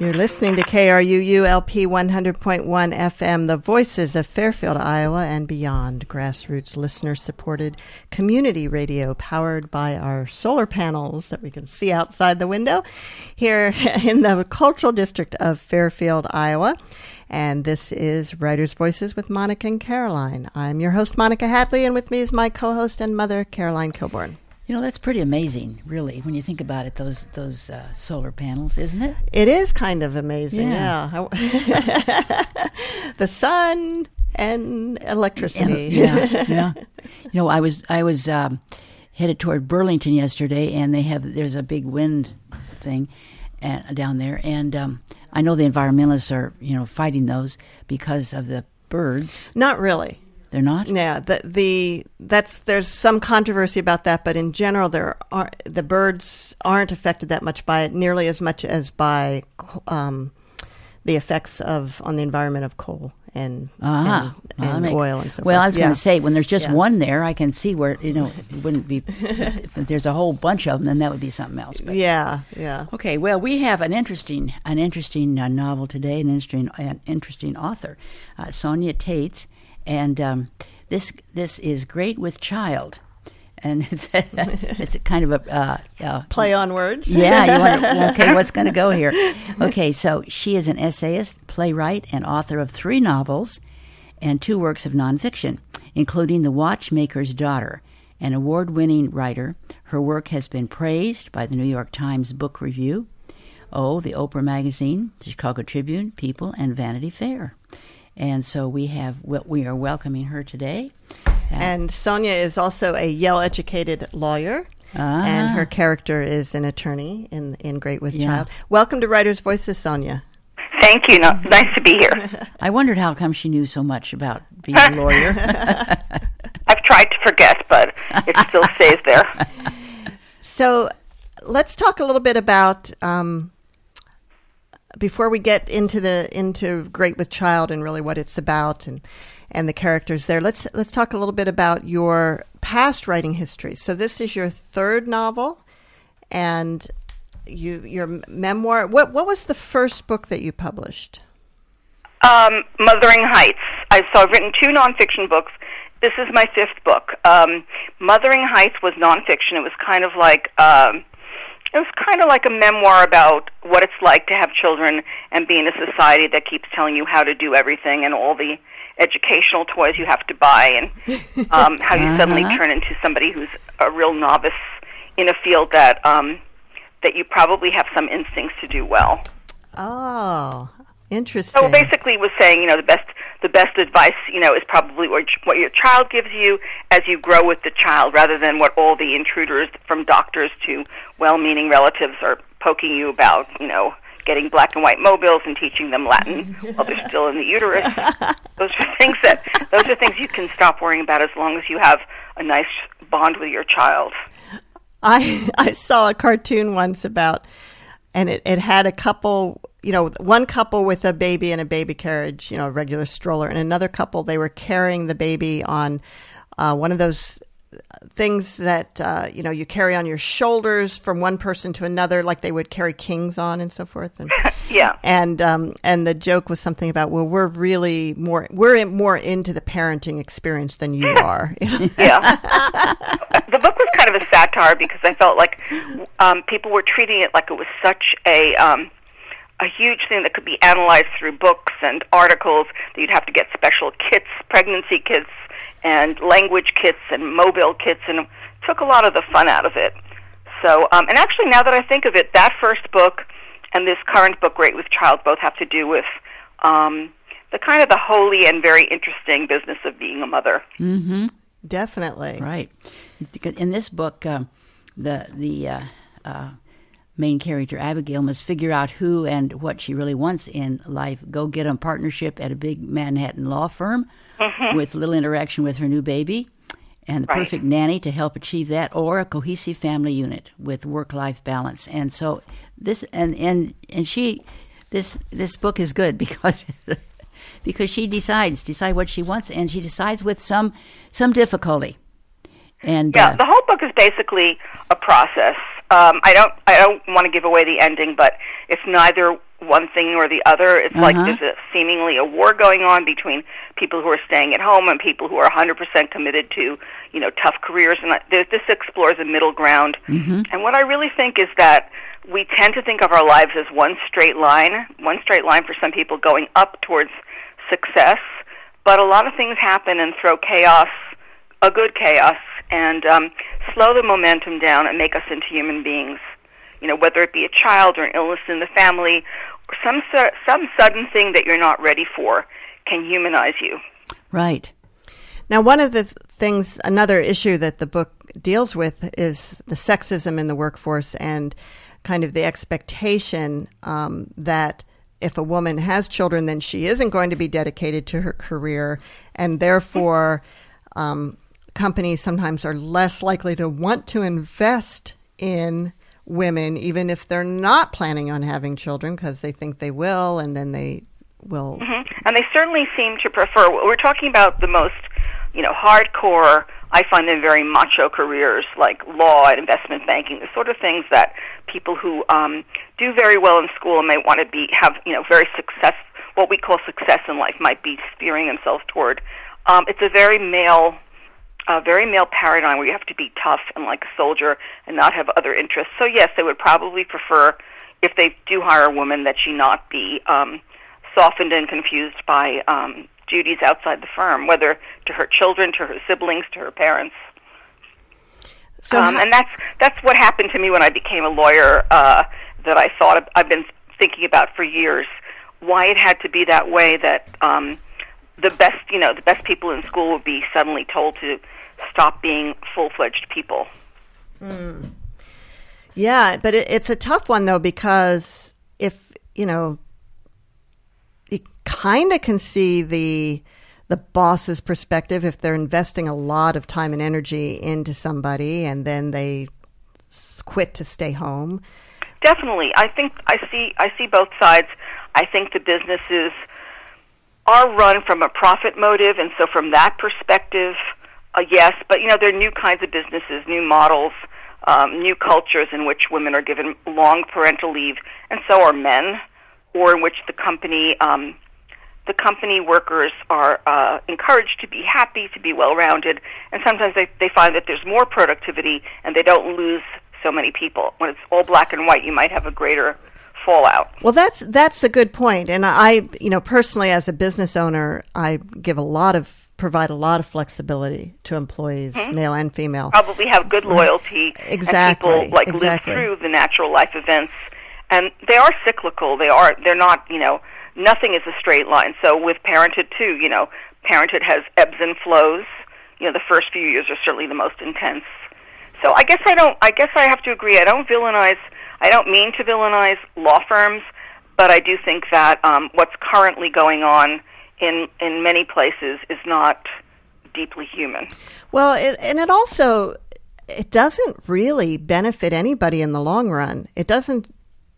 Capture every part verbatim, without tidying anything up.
You're listening to K R U U L P one hundred point one F M, the voices of Fairfield, Iowa, and beyond. Grassroots listener-supported community radio powered by our solar panels that we can see outside the window here in the cultural district of Fairfield, Iowa. And this is Writers' Voices with Monica and Caroline. I'm your host, Monica Hadley, and with me is my co-host and mother, Caroline Kilborn. You know, that's pretty amazing, really, when you think about it, those those uh, solar panels, isn't it? It is kind of amazing, yeah. yeah. The sun and electricity. And, yeah, yeah. You know, I was I was um, headed toward Burlington yesterday, and they have there's a big wind thing and, down there, and um, I know the environmentalists are, you know, fighting those because of the birds. Not really. They're not? Yeah, the the that's there's some controversy about that, but in general, there are the birds aren't affected that much by it, nearly as much as by um, the effects of on the environment of coal and uh-huh. and, and well, oil and so well, forth. I was yeah. going to say, when there's just yeah. one there, I can see where, you know, it wouldn't be. If there's a whole bunch of them, then that would be something else. But. Yeah, yeah. Okay, well, we have an interesting an interesting uh, novel today, an interesting an interesting author, uh, Sonia Tate, and. Um, This this is Great with Child, and it's a, it's a kind of a uh, uh, play on words. Yeah, you wonder, okay, what's going to go here? Okay, so she is an essayist, playwright, and author of three novels and two works of nonfiction, including The Watchmaker's Daughter. An award-winning writer, her work has been praised by the New York Times Book Review, oh, the Oprah Magazine, the Chicago Tribune, People, and Vanity Fair. And so we have we are welcoming her today. Uh, and Sonia is also a Yale-educated lawyer, ah. and her character is an attorney in in Great with yeah. Child. Welcome to Writers' Voices, Sonia. Thank you. No, nice to be here. I wondered how come she knew so much about being a lawyer. I've tried to forget, but it still stays there. So let's talk a little bit about... Um, Before we get into the into Great with Child and really what it's about and and the characters there, let's let's talk a little bit about your past writing history. So this is your third novel, and you your memoir. What what was the first book that you published? Um, Mothering Heights. I so I've written two nonfiction books. This is my fifth book. Um, Mothering Heights was nonfiction. It was kind of like. Um, It was kind of like a memoir about what it's like to have children and be in a society that keeps telling you how to do everything and all the educational toys you have to buy, and um, how you uh-huh. suddenly turn into somebody who's a real novice in a field that um, that you probably have some instincts to do well. Oh, interesting. So basically, it was saying, you know, the best the best advice, you know, is probably what what your child gives you as you grow with the child, rather than what all the intruders from doctors to well-meaning relatives are poking you about, you know, getting black and white mobiles and teaching them Latin while they're still in the uterus. Those are things that those are things you can stop worrying about as long as you have a nice bond with your child. I I saw a cartoon once about, and it, it had a couple, you know, one couple with a baby in a baby carriage, you know, a regular stroller, and another couple, they were carrying the baby on uh, one of those things that, uh, you know, you carry on your shoulders from one person to another, like they would carry kings on and so forth. And, yeah. And um, and the joke was something about, well, we're really more, we're in, more into the parenting experience than you are. Yeah. The book was kind of a satire because I felt like um, people were treating it like it was such a... Um, a huge thing that could be analyzed through books and articles, that you'd have to get special kits, pregnancy kits, and language kits, and mobile kits, and it took a lot of the fun out of it. So, um, and actually, now that I think of it, that first book and this current book, Great with Child, both have to do with um, the kind of the holy and very interesting business of being a mother. Mm-hmm. Definitely. Right. In this book, um, the the uh, uh, main character, Abigail, must figure out who and what she really wants in life, go get a partnership at a big Manhattan law firm mm-hmm. with little interaction with her new baby, and the right. perfect nanny to help achieve that, or a cohesive family unit with work-life balance. And so this, and, and, and she, this this book is good because because she decides, decide what she wants, and she decides with some some difficulty. And yeah, uh, the whole book is basically a process. Um, I don't I don't want to give away the ending, but it's neither one thing or the other. It's Uh-huh. like there's a, seemingly a war going on between people who are staying at home and people who are one hundred percent committed to, you know, tough careers. And I, this explores a middle ground. Mm-hmm. And what I really think is that we tend to think of our lives as one straight line, one straight line for some people going up towards success. But a lot of things happen and throw chaos, a good chaos, and um, slow the momentum down and make us into human beings. You know, whether it be a child or an illness in the family, or some su- some sudden thing that you're not ready for can humanize you. Right. Now, one of the th- things, another issue that the book deals with is the sexism in the workforce and kind of the expectation um, that if a woman has children, then she isn't going to be dedicated to her career, and therefore um, companies sometimes are less likely to want to invest in women, even if they're not planning on having children, because they think they will, and then they will. Mm-hmm. And they certainly seem to prefer. We're talking about the most, you know, hardcore. I find them very macho careers like law and investment banking, the sort of things that people who um, do very well in school and may want to be have, you know, very success, what we call success in life, might be steering themselves toward. Um, it's a very male. A very male paradigm where you have to be tough and like a soldier and not have other interests. So yes, they would probably prefer, if they do hire a woman, that she not be um, softened and confused by um, duties outside the firm, whether to her children, to her siblings, to her parents. So um, how- and that's that's what happened to me when I became a lawyer. Uh, that I thought I've been thinking about for years. Why it had to be that way. That um, the best, you know, the best people in school would be suddenly told to stop being full-fledged people. Mm. Yeah, but it, it's a tough one, though, because if, you know, you kind of can see the the boss's perspective if they're investing a lot of time and energy into somebody and then they s- quit to stay home. Definitely. I think I see I see both sides. I think the businesses are run from a profit motive, and so from that perspective, Uh, yes, but, you know, there are new kinds of businesses, new models, um, new cultures in which women are given long parental leave, and so are men, or in which the company um, the company workers are uh, encouraged to be happy, to be well-rounded, and sometimes they, they find that there's more productivity and they don't lose so many people. When it's all black and white, you might have a greater fallout. Well, that's that's a good point. And I, you know, personally as a business owner, I give a lot of provide a lot of flexibility to employees, mm-hmm. male and female. Probably have good loyalty. Exactly. And people like exactly. live through the natural life events, and they are cyclical. They are. They're not. You know, nothing is a straight line. So with parenthood too, you know, parenthood has ebbs and flows. You know, the first few years are certainly the most intense. So I guess I don't. I guess I have to agree. I don't villainize. I don't mean to villainize law firms, but I do think that um, what's currently going on in in many places is not deeply human. Well, it, and it also, it doesn't really benefit anybody in the long run. It doesn't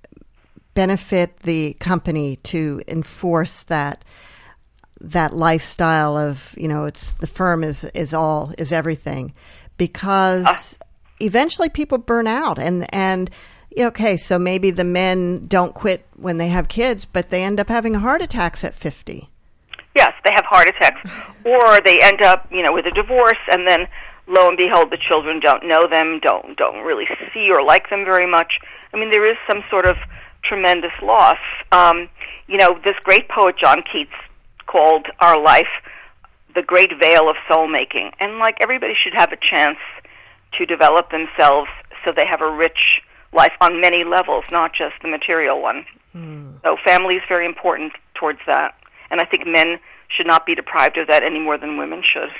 benefit the company to enforce that that lifestyle of, you know, it's the firm is, is all, is everything, because uh, eventually people burn out and, and, okay, so maybe the men don't quit when they have kids, but they end up having heart attacks at fifty. Yes, they have heart attacks, or they end up, you know, with a divorce, and then lo and behold, the children don't know them, don't don't really see or like them very much. I mean, there is some sort of tremendous loss. Um, you know, this great poet John Keats called our life the great veil of soul making, and like everybody should have a chance to develop themselves so they have a rich life on many levels, not just the material one. Mm. So family is very important towards that. And I think men should not be deprived of that any more than women should.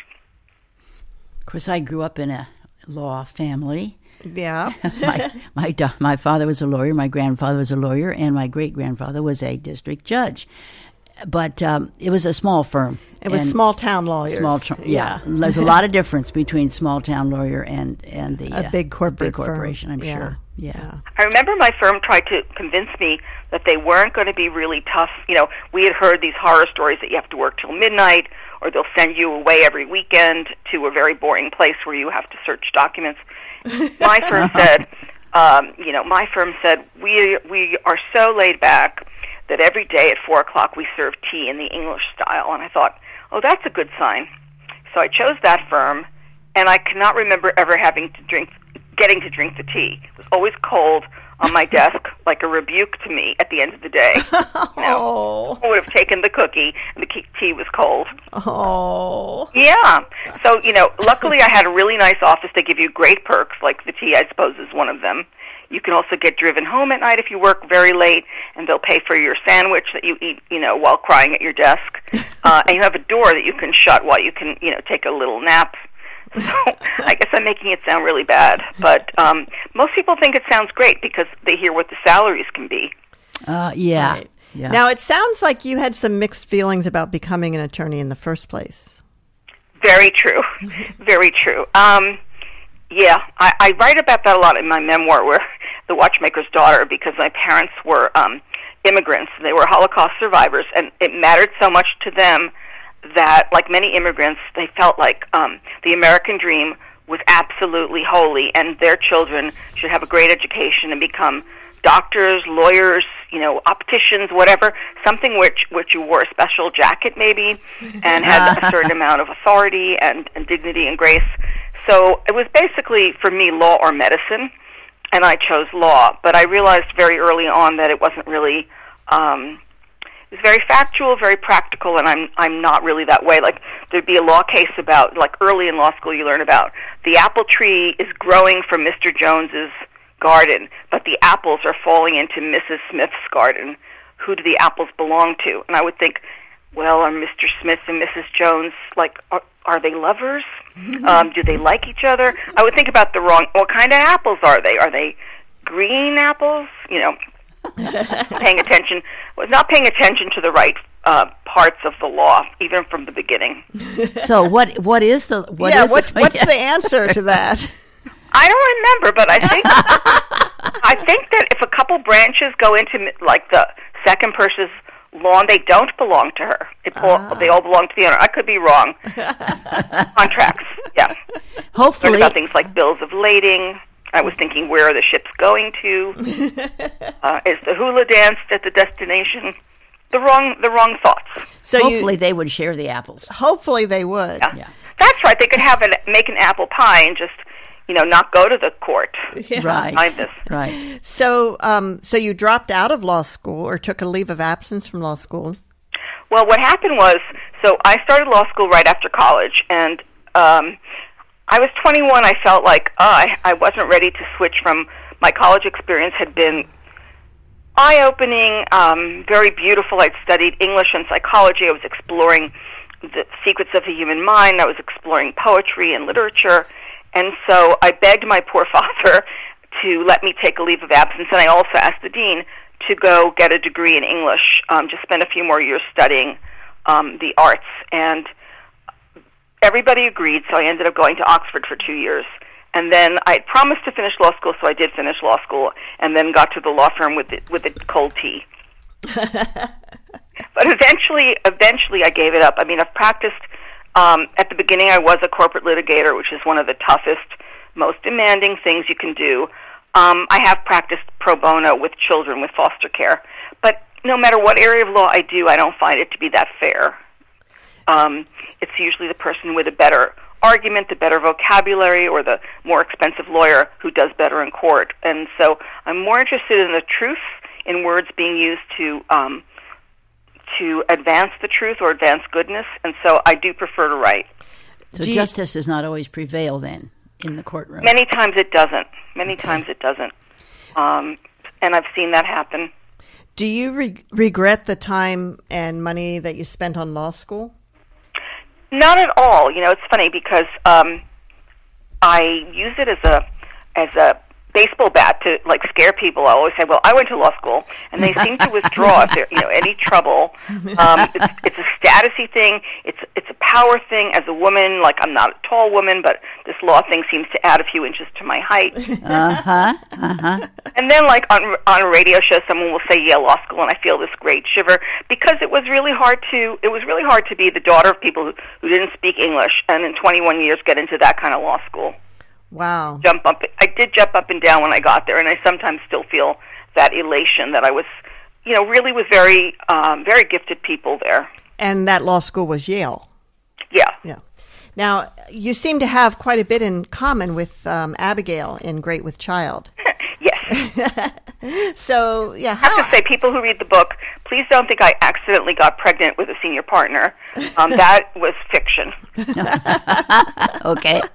Of course, I grew up in a law family. Yeah. my, my my father was a lawyer, my grandfather was a lawyer, and my great-grandfather was a district judge. But um, it was a small firm. It was small-town lawyers. Small, yeah. yeah. There's a lot of difference between small-town lawyer and, and the a uh, big corporate big corporation, firm. I'm yeah. sure. Yeah. yeah. I remember my firm tried to convince me that they weren't going to be really tough. You know, we had heard these horror stories that you have to work till midnight, or they'll send you away every weekend to a very boring place where you have to search documents. My firm said, um, you know, my firm said, we we are so laid back. that every day at four o'clock we served tea in the English style. And I thought, oh, that's a good sign. So I chose that firm, and I cannot remember ever having to drink, getting to drink the tea. It was always cold on my desk, like a rebuke to me at the end of the day. Oh. You know, I would have taken the cookie, and the tea was cold. Oh. Yeah. So, you know, luckily I had a really nice office. They give you great perks, like the tea, I suppose, is one of them. You can also get driven home at night if you work very late, and they'll pay for your sandwich that you eat, you know, while crying at your desk. Uh, and you have a door that you can shut while you can, you know, take a little nap. So I guess I'm making it sound really bad, but um, most people think it sounds great because they hear what the salaries can be. Uh, yeah. Right. yeah. Now, it sounds like you had some mixed feelings about becoming an attorney in the first place. Very true. Very true. Um, yeah, I, I write about that a lot in my memoir, where The Watchmaker's Daughter, because my parents were um, immigrants. They were Holocaust survivors, and it mattered so much to them that, like many immigrants, they felt like um, the American dream was absolutely holy, and their children should have a great education and become doctors, lawyers, you know, opticians, whatever, something which which you wore a special jacket maybe, and had a certain amount of authority and, and dignity and grace. So it was basically, for me, law or medicine, and I chose law. But I realized very early on that it wasn't really... Um, It's very factual, very practical, and I'm I'm not really that way. Like, there'd be a law case about, like, early in law school you learn about the apple tree is growing from Mister Jones's garden, but the apples are falling into Missus Smith's garden. Who do the apples belong to? And I would think, well, are Mister Smith and Missus Jones, like, are, are they lovers? um, do they like each other? I would think about the wrong, what kind of apples are they? Are they green apples? You know, paying attention, was not paying attention to the right uh, parts of the law, even from the beginning. So what? What is the? What yeah, is what, the, what's the answer to that? I don't remember, but I think I think that if a couple branches go into, like, the second person's lawn, they don't belong to her. It belo- Ah. They all belong to the owner. I could be wrong. Contracts, yeah. Hopefully, Learned about things like bills of lading. I was thinking, where are the ships going to? Uh, is the hula danced at the destination? The wrong, the wrong thoughts. So hopefully you, they would share the apples. hopefully they would. Yeah. Yeah. That's right. They could have an make an apple pie and just, you know, not go to the court. Yeah. Right. Behind this. Right. So, um, so you dropped out of law school or took a leave of absence from law school? Well, what happened was, so I started law school right after college, and um, I was twenty-one. I felt like uh, I, I wasn't ready to switch from my college experience had been eye-opening, um, very beautiful. I'd studied English and psychology. I was exploring the secrets of the human mind. I was exploring poetry and literature. And so I begged my poor father to let me take a leave of absence, and I also asked the dean to go get a degree in English, um, just spend a few more years studying um, the arts. And everybody agreed, so I ended up going to Oxford for two years. And then I had promised to finish law school, so I did finish law school, and then got to the law firm with the, with the cold tea. But eventually, eventually I gave it up. I mean, I've practiced, um, at the beginning I was a corporate litigator, which is one of the toughest, most demanding things you can do. Um, I have practiced pro bono with children with foster care. But no matter what area of law I do, I don't find it to be that fair. Um, it's usually the person with a better argument, the better vocabulary, or the more expensive lawyer who does better in court. And so I'm more interested in the truth, in words being used to um, to advance the truth or advance goodness, and so I do prefer to write. So Do you- justice does not always prevail then in the courtroom. Many times it doesn't. Many Okay. times it doesn't. Um, and I've seen that happen. Do you re- regret the time and money that you spent on law school? Not at all. You know, it's funny because um, I use it as a as a baseball bat to, like, scare people. I always say, well, I went to law school, and they seem to withdraw if there's, you know, any trouble. Um, it's, it's a statusy thing. It's it's a power thing. As a woman, like, I'm not a tall woman, but this law thing seems to add a few inches to my height. Uh-huh. Uh-huh. And then, like, on on a radio show, someone will say Yale Law School, and I feel this great shiver because it was really hard to it was really hard to be the daughter of people who, who didn't speak English, and in twenty-one years get into that kind of law school. Wow. Jump up! I did jump up and down when I got there, and I sometimes still feel that elation that I was you know, really with very, um, very gifted people there. And that law school was Yale. Yeah. Yeah. Now, you seem to have quite a bit in common with um, Abigail in Great with Child. Yes. So, yeah. I have to say, people who read the book, please don't think I accidentally got pregnant with a senior partner. Um, that was fiction. Okay.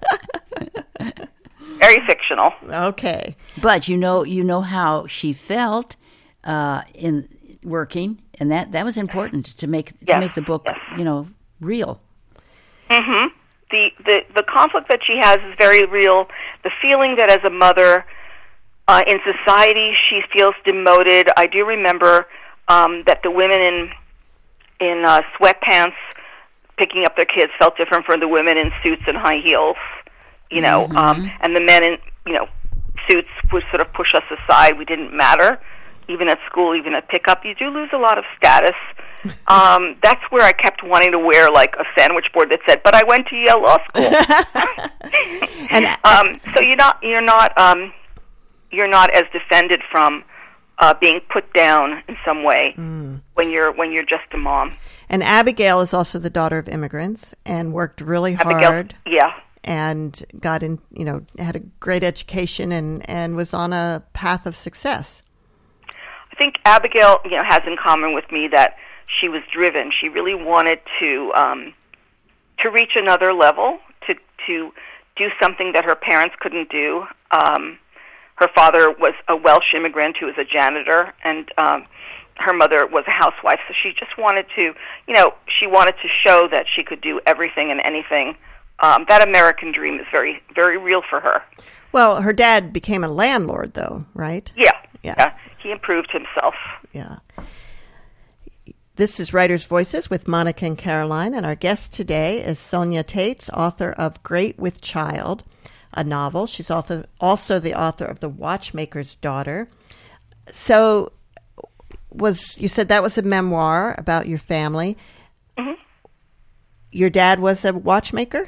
Very fictional. Okay. But you know, you know how she felt uh, in working, and that, that was important to make to Yes, make the book, yes. you know, real. Mm-hmm. The, the the conflict that she has is very real. The feeling that as a mother, uh, in society, she feels demoted. I do remember um, that the women in in uh, sweatpants picking up their kids felt different from the women in suits and high heels. You know, Mm-hmm. um, and the men in you know suits would sort of push us aside. We didn't matter, even at school, even at pickup. You do lose a lot of status. Um, that's where I kept wanting to wear like a sandwich board that said, "But I went to Yale Law School." And um, so you're not you're not um, you're not as defended from uh, being put down in some way Mm. when you're when you're just a mom. and Abigail is also the daughter of immigrants and worked really Abigail, hard yeah, and got in, you know, had a great education and, and was on a path of success. I think Abigail, you know, has in common with me that she was driven. She really wanted to um, to reach another level, to to do something that her parents couldn't do. Um, her father was a Welsh immigrant who was a janitor, and um, her mother was a housewife. So she just wanted to, you know, she wanted to show that she could do everything and anything. Um, that American dream is very, very real for her. Well, her dad became a landlord, though, right? Yeah, Yeah. yeah. He improved himself. Yeah. This is Writers' Voices with Monica and Caroline, and our guest today is Sonia Tates, author of Great with Child, a novel. She's author, also the author of The Watchmaker's Daughter. So, was you said that was a memoir about your family. Mm-hmm. Your dad was a watchmaker?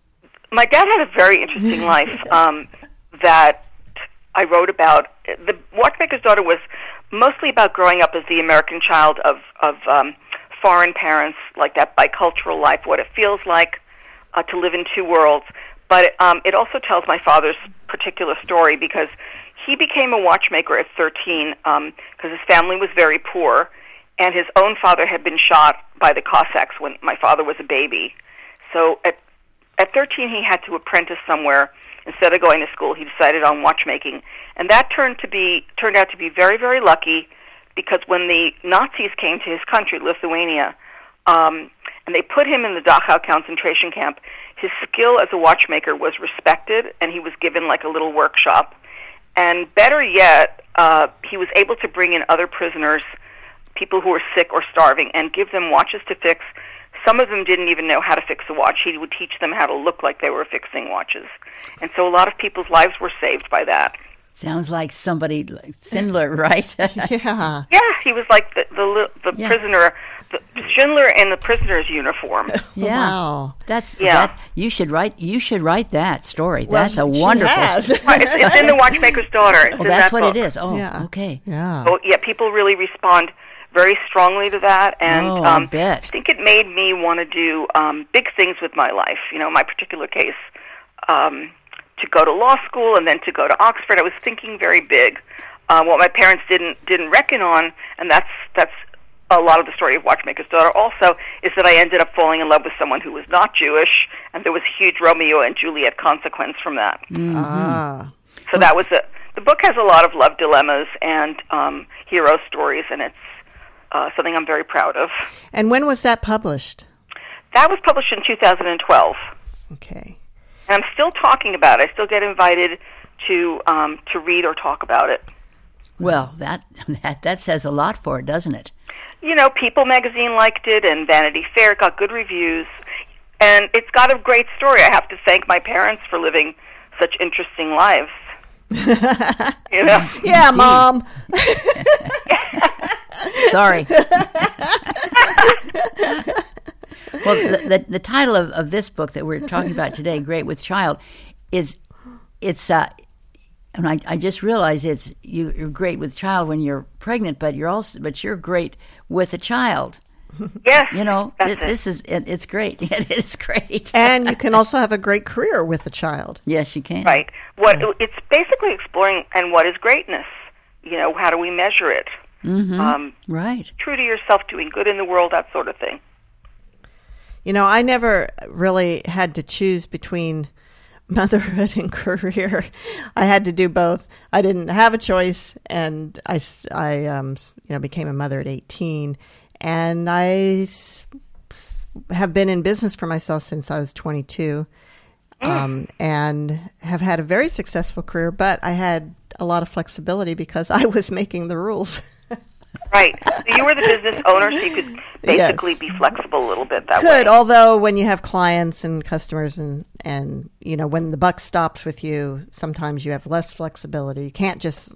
My dad had a very interesting life um, that I wrote about. The Watchmaker's Daughter was mostly about growing up as the American child of, of um, foreign parents, like that bicultural life, what it feels like uh, to live in two worlds. But um, it also tells my father's particular story because he became a watchmaker at thirteen because um, his family was very poor, and his own father had been shot by the Cossacks when my father was a baby. So at at thirteen, he had to apprentice somewhere. Instead of going to school, he decided on watchmaking, and that turned to be turned out to be very, very lucky because when the Nazis came to his country, Lithuania, um, and they put him in the Dachau concentration camp, his skill as a watchmaker was respected, and he was given like a little workshop. And better yet, uh, he was able to bring in other prisoners, people who were sick or starving, and give them watches to fix. Some of them didn't even know how to fix a watch. He would teach them how to look like they were fixing watches. And so a lot of people's lives were saved by that. Sounds like somebody like Schindler, right? Yeah. Yeah, he was like the the, the Yeah. prisoner, the Schindler in the prisoner's uniform. Yeah. Wow. That's Yeah. That, you should write. You should write that story. Well, that's a she wonderful. has. Right, it's, it's in The Watchmaker's Daughter. It's Oh, in that's that what book. it is. Oh, Yeah. okay. Yeah. So, yeah, people really respond very strongly to that, and Oh, I um, bet. I think it made me want to do um, big things with my life. You know, in my particular case, um, to go to law school and then to go to Oxford. I was thinking very big. Uh, what my parents didn't didn't reckon on, and that's that's a lot of the story of Watchmaker's Daughter. Also, is that I ended up falling in love with someone who was not Jewish, and there was a huge Romeo and Juliet consequence from that. Ah. So that was a. The book has a lot of love dilemmas and um, hero stories, and it's uh, something I'm very proud of. And when was that published? That was published in two thousand twelve, Okay. and I'm still talking about it. I still get invited to um, to read or talk about it. Well, that that that says a lot for it, doesn't it? You know, People magazine liked it, and Vanity Fair got good reviews, and it's got a great story. I have to thank my parents for living such interesting lives. You know? Yeah, Mom. Sorry. Well, the, the the title of, of this book that we're talking about today, "Great with Child," is it's uh, and I, I just realized it's you, you're great with child when you're pregnant, but you're also but you're great with a child. Yes, you know, that's it, it. this is it, it's great. It, it's great, and you can also have a great career with a child. Yes, you can. Right. What yeah. It's basically exploring and what is greatness. You know, how do we measure it? Mm-hmm. Um, right. True to yourself, doing good in the world, that sort of thing. You know, I never really had to choose between motherhood and career. I had to do both. I didn't have a choice, and I, I um, you know, became a mother at eighteen, and I have been in business for myself since I was twenty-two, mm. um, and have had a very successful career, but I had a lot of flexibility because I was making the rules. Right. So you were the business owner, so you could basically yes. be flexible a little bit that could, way. Could, although when you have clients and customers and, and, you know, when the buck stops with you, sometimes you have less flexibility. You can't just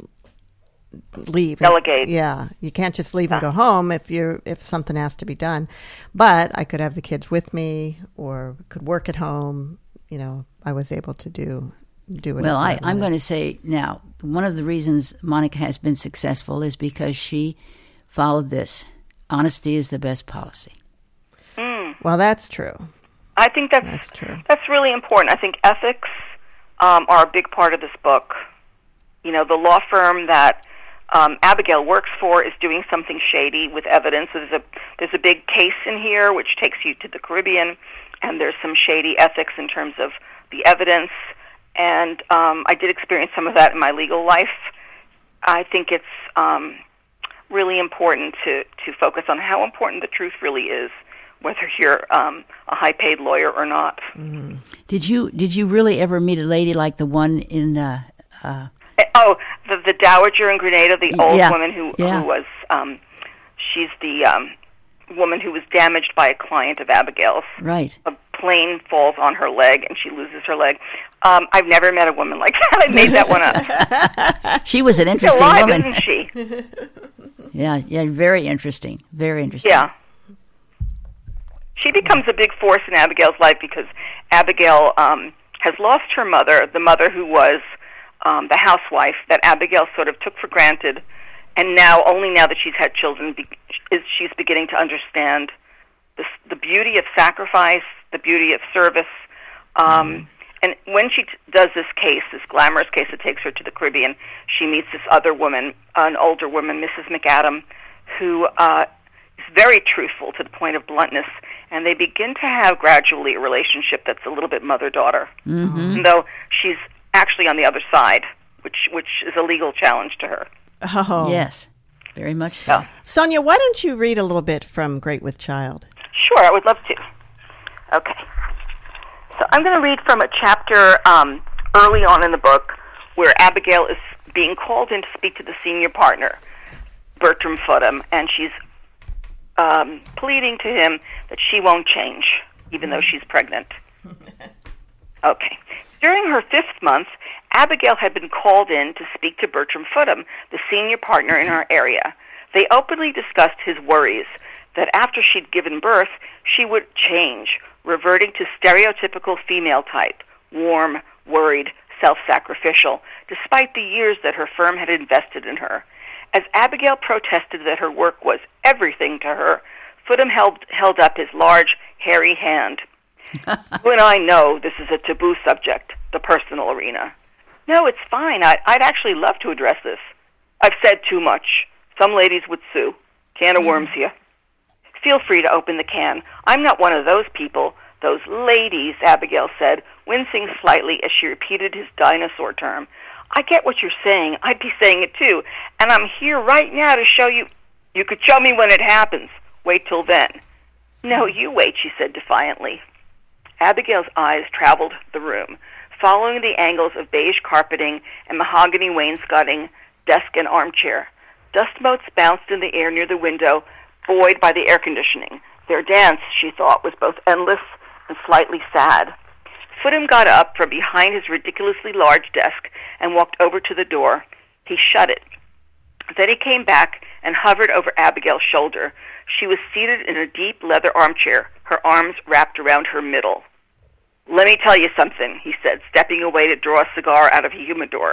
leave. Delegate. And, yeah. You can't just leave and go home if you if something has to be done. But I could have the kids with me or could work at home. You know, I was able to do do it. Well, I, I'm going to say now, one of the reasons Monica has been successful is because she followed this. Honesty is the best policy. Mm. Well, that's true. I think that's that's true. That's really important. I think ethics um, are a big part of this book. You know, the law firm that um, Abigail works for is doing something shady with evidence. There's a there's a big case in here which takes you to the Caribbean, and there's some shady ethics in terms of the evidence. And um, I did experience some of that in my legal life. I think it's um, really important to, to focus on how important the truth really is, whether you're um, a high-paid lawyer or not. Mm. Did you did you really ever meet a lady like the one in? Uh, uh... Oh, the the dowager in Grenada, the old yeah. woman who yeah. who was um, she's the um, woman who was damaged by a client of Abigail's. Right. A plane falls on her leg and she loses her leg. Um, I've never met a woman like that. I made that one up. She was an interesting She's alive, woman, isn't she? yeah, yeah, very interesting, very interesting. Yeah. She becomes a big force in Abigail's life because Abigail um, has lost her mother, the mother who was um, the housewife that Abigail sort of took for granted, and now, only now that she's had children, be- is she's beginning to understand the, the beauty of sacrifice, the beauty of service. Um, mm. And when she t- does this case, this glamorous case that takes her to the Caribbean, she meets this other woman, an older woman, Missus McAdam, who uh, is very truthful to the point of bluntness, and they begin to have gradually a relationship that's a little bit mother-daughter, mm-hmm. even though she's actually on the other side, which which is a legal challenge to her. Oh. Yes, very much so. Yeah. Sonia, why don't you read a little bit from Great with Child? Sure, I would love to. Okay. So I'm going to read from a chapter um, early on in the book where Abigail is being called in to speak to the senior partner, Bertram Footham, and she's um, pleading to him that she won't change, even though she's pregnant. Okay. During her fifth month, Abigail had been called in to speak to Bertram Footham, the senior partner in our area. They openly discussed his worries that after she'd given birth, she would change, reverting to stereotypical female type, warm, worried, self-sacrificial, despite the years that her firm had invested in her. As Abigail protested that her work was everything to her, Footham held, held up his large, hairy hand. You and I know this is a taboo subject, the personal arena. No, it's fine. I, I'd actually love to address this. I've said too much. Some ladies would sue. Can of worms here. Feel free to open the can. I'm not one of those people, those ladies, Abigail said, wincing slightly as she repeated his dinosaur term. I get what you're saying. I'd be saying it too. And I'm here right now to show you. You could show me when it happens. Wait till then. No, you wait, she said defiantly. Abigail's eyes traveled the room, following the angles of beige carpeting and mahogany wainscoting, desk and armchair. Dust motes bounced in the air near the window, buoyed by the air conditioning. Their dance, she thought, was both endless and slightly sad. Footham got up from behind his ridiculously large desk and walked over to the door. He shut it. Then he came back and hovered over Abigail's shoulder. She was seated in a deep leather armchair, her arms wrapped around her middle. Let me tell you something, he said, stepping away to draw a cigar out of a humidor.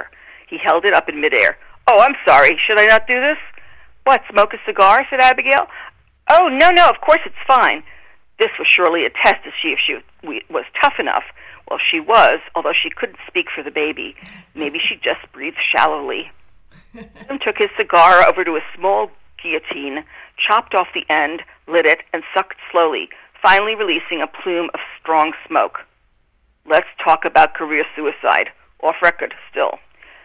He held it up in midair. "Oh, I'm sorry. Should I not do this?" "What, smoke a cigar?" said Abigail. "Oh, no, no, of course it's fine." This was surely a test to see if she was tough enough. Well, she was, although she couldn't speak for the baby. Maybe she just breathed shallowly. Footem took his cigar over to a small guillotine, chopped off the end, lit it, and sucked slowly, finally releasing a plume of strong smoke. "Let's talk about career suicide. Off record, still.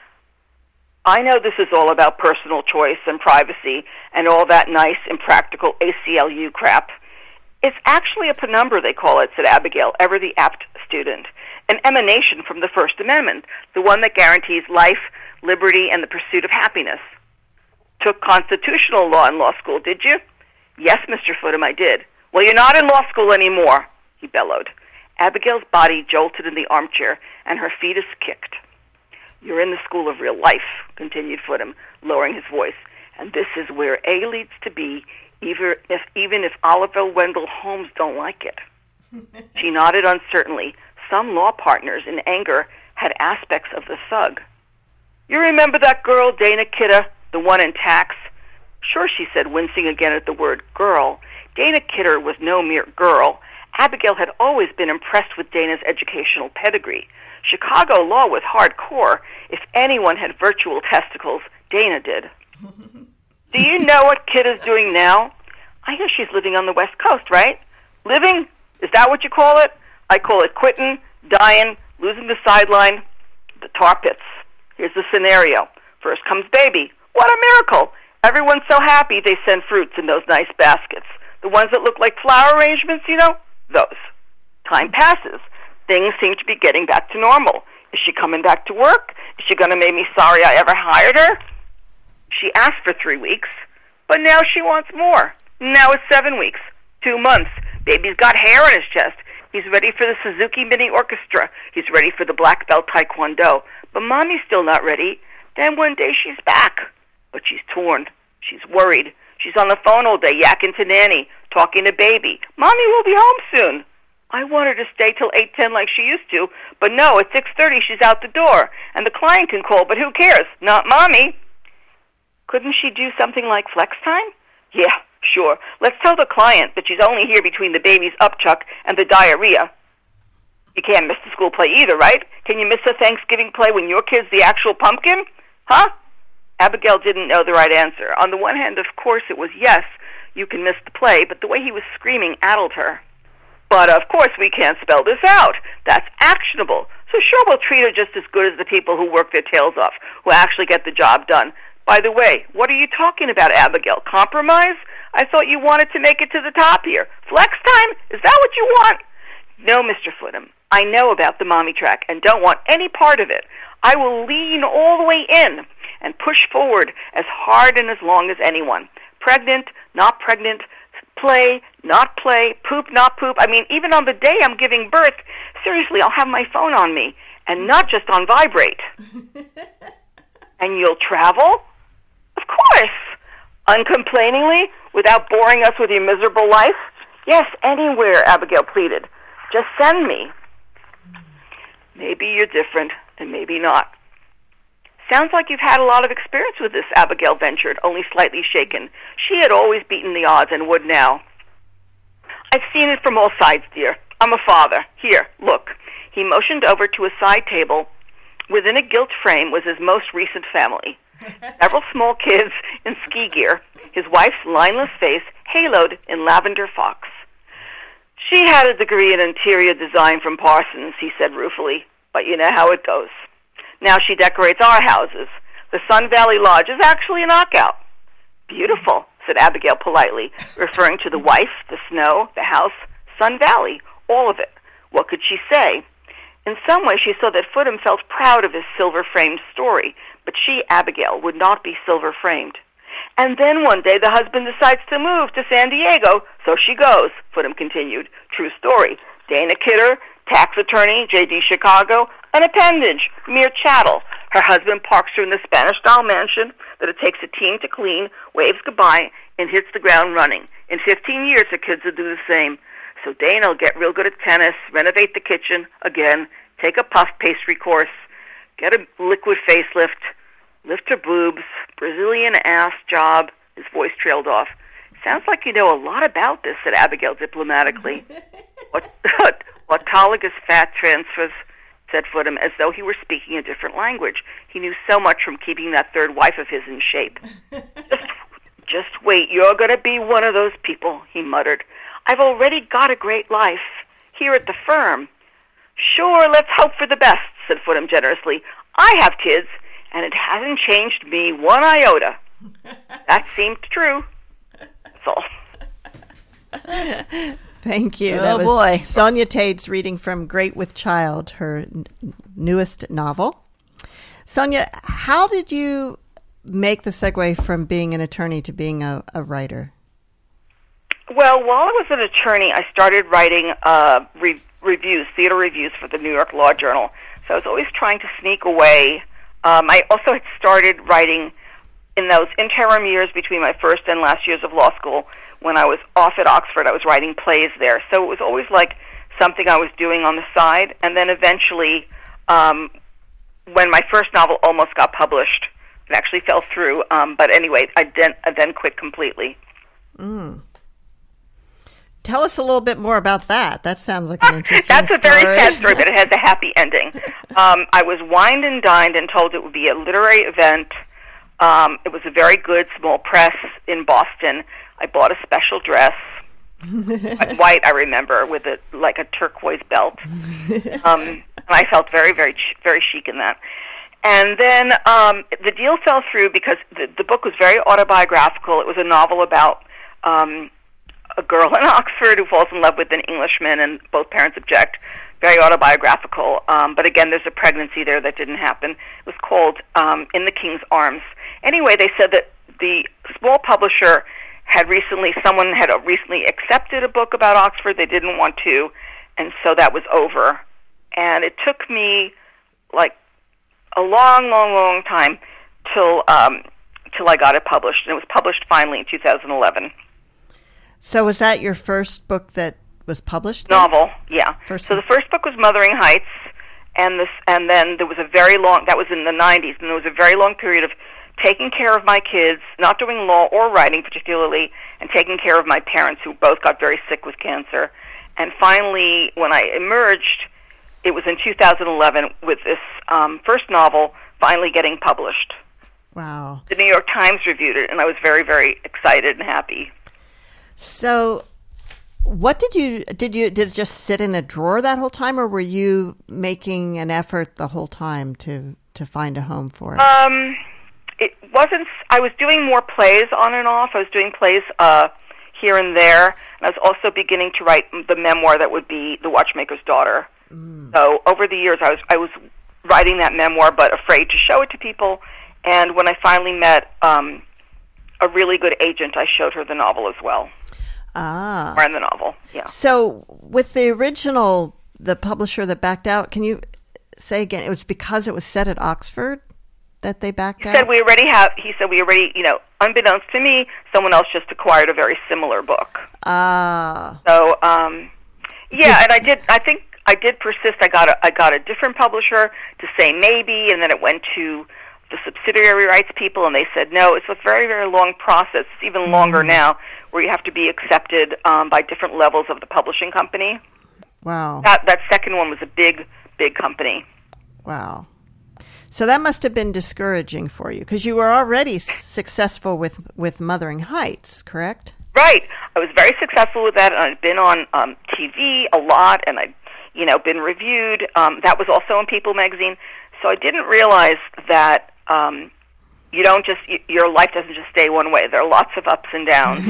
I know this is all about personal choice and privacy and all that nice, impractical A C L U crap. It's actually a penumbra, they call it," said Abigail, ever the apt student. "An emanation from the First Amendment, the one that guarantees life, liberty, and the pursuit of happiness." "Took constitutional law in law school, did you?" "Yes, Mister Footem, I did." "Well, you're not in law school anymore," he bellowed. Abigail's body jolted in the armchair, and her fetus kicked. "You're in the school of real life," continued Footem, lowering his voice, "and this is where A leads to B, even if, even if Oliver Wendell Holmes don't like it." She nodded uncertainly. Some law partners, in anger, had aspects of the thug. "You remember that girl, Dana Kidder, the one in tax?" "Sure," she said, wincing again at the word girl. Dana Kidder was no mere girl. Abigail had always been impressed with Dana's educational pedigree. Chicago law was hardcore. If anyone had virtual testicles, Dana did. "Do you know what Kidder's doing now?" "I hear she's living on the West Coast, right?" "Living? Is that what you call it?" "I call it quitting, dying, losing the sideline, the tar pits. Here's the scenario. First comes baby. What a miracle! Everyone's so happy they send fruits in those nice baskets. The ones that look like flower arrangements, you know? Those. Time passes. Things seem to be getting back to normal. Is she coming back to work? Is she going to make me sorry I ever hired her?" She asked for three weeks, but now she wants more. Now it's seven weeks. Two months. Baby's got hair on his chest. He's ready for the Suzuki Mini Orchestra. He's ready for the black belt taekwondo. But Mommy's still not ready. Then one day she's back. But she's torn. She's worried. She's on the phone all day, yakking to Nanny, talking to Baby. "Mommy will be home soon." I want her to stay till eight ten like she used to, but no, at six thirty she's out the door, and the client can call, but who cares? Not Mommy. Couldn't she do something like flex time? Yeah, sure. Let's tell the client that she's only here between the baby's upchuck and the diarrhea. You can't miss the school play either, right? Can you miss the Thanksgiving play when your kid's the actual pumpkin? Huh? Abigail didn't know the right answer. On the one hand, of course, it was yes, you can miss the play, but the way he was screaming addled her. But of course we can't spell this out. That's actionable. So sure, we'll treat her just as good as the people who work their tails off, who actually get the job done. By the way, what are you talking about, Abigail? Compromise? I thought you wanted to make it to the top here. Flex time? Is that what you want? No, Mister Footem. I know about the mommy track and don't want any part of it. I will lean all the way in and push forward as hard and as long as anyone. Pregnant, not pregnant, play, not play, poop, not poop. I mean, even on the day I'm giving birth, seriously, I'll have my phone on me and not just on vibrate. And you'll travel? Of course. Uncomplainingly, without boring us with your miserable life? Yes, anywhere, Abigail pleaded. Just send me. Maybe you're different, and maybe not. Sounds like you've had a lot of experience with this, Abigail ventured, only slightly shaken. She had always beaten the odds and would now. I've seen it from all sides, dear. I'm a father. Here, look. He motioned over to a side table. Within a gilt frame was his most recent family. Several small kids in ski gear, his wife's lineless face haloed in lavender fox. She had a degree in interior design from Parsons, he said ruefully, but you know how it goes. Now she decorates our houses. The Sun Valley Lodge is actually a knockout. Beautiful, said Abigail politely, referring to the wife, the snow, the house, Sun Valley, all of it. What could she say? In some way she saw that Footem felt proud of his silver-framed story, but she, Abigail, would not be silver-framed. And then one day the husband decides to move to San Diego, so she goes, Footem continued. True story. Dana Kidder, tax attorney, J D Chicago, an appendage, mere chattel. Her husband parks her in the Spanish-style mansion that it takes a team to clean, waves goodbye, and hits the ground running. In fifteen years, her kids will do the same. So Dana will get real good at tennis, renovate the kitchen, again, take a puff pastry course. get a liquid facelift, lift her boobs, Brazilian ass job. His voice trailed off. Sounds like you know a lot about this, said Abigail diplomatically. What, autologous fat transfers, said Footham, as though he were speaking a different language. He knew so much from keeping that third wife of his in shape. Just, just wait, you're going to be one of those people, he muttered. I've already got a great life here at the firm. Sure, let's hope for the best, said Footham generously. I have kids, and it hasn't changed me one iota. That seemed true. That's all. Thank you. Oh, that was boy. Sonia Tate's reading from Great with Child, her n- newest novel. Sonia, how did you make the segue from being an attorney to being a, a writer? Well, while I was an attorney, I started writing uh, re- reviews, theater reviews for the New York Law Journal. So I was always trying to sneak away. Um, I also had started writing in those interim years between my first and last years of law school. When I was off at Oxford, I was writing plays there. So it was always like something I was doing on the side. And then eventually, um, when my first novel almost got published, it actually fell through. Um, but anyway, I then, I then quit completely. Mm. Tell us a little bit more about that. That sounds like an interesting That's story. a very sad story, but it has a happy ending. Um, I was wined and dined and told it would be a literary event. Um, it was a very good small press in Boston. I bought a special dress, white, I remember, with a like a turquoise belt. Um, and I felt very, very, very chic in that. And then um, the deal fell through because the, the book was very autobiographical. It was a novel about um, a girl in Oxford who falls in love with an Englishman, and both parents object. Very autobiographical. Um, but again, there's a pregnancy there that didn't happen. It was called um, In the King's Arms. Anyway, they said that the small publisher had recently, someone had recently accepted a book about Oxford. They didn't want to, and so that was over. And it took me like a long, long, long time till um, till I got it published. And it was published finally in two thousand eleven. So was that your first book that was published? Novel, yeah. First so one. the first book was Mothering Heights, and this, and then there was a very long, that was in the nineties, and there was a very long period of taking care of my kids, not doing law or writing particularly, and taking care of my parents who both got very sick with cancer. And finally, when I emerged, it was in two thousand eleven with this um, first novel finally getting published. Wow. The New York Times reviewed it, and I was very, very excited and happy. So what did you, did you, did it just sit in a drawer that whole time, or were you making an effort the whole time to, to find a home for it? Um... It wasn't, I was doing more plays on and off. I was doing plays uh, here and there. And I was also beginning to write the memoir that would be The Watchmaker's Daughter. Mm. So over the years, I was I was writing that memoir, but afraid to show it to people. And when I finally met um, a really good agent, I showed her the novel as well. Ah. Or in the novel, yeah. So with the original, the publisher that backed out, can you say again, it was because it was set at Oxford that they backed he out? Said we already have, he said we already, you know, unbeknownst to me, someone else just acquired a very similar book. Ah. So, um, yeah, and I did, I think I did persist. I got a, I got a different publisher to say maybe, and then it went to the subsidiary rights people, and they said no. It's a very, very long process. It's even longer mm. now, where you have to be accepted um, by different levels of the publishing company. Wow. That, that second one was a big, big company. Wow. So that must have been discouraging for you, because you were already successful with, with Mothering Heights, correct? Right. I was very successful with that, and I'd been on um, T V a lot, and I'd, you know, been reviewed. Um, that was also in People magazine. So I didn't realize that um, you don't just, y- your life doesn't just stay one way. There are lots of ups and downs.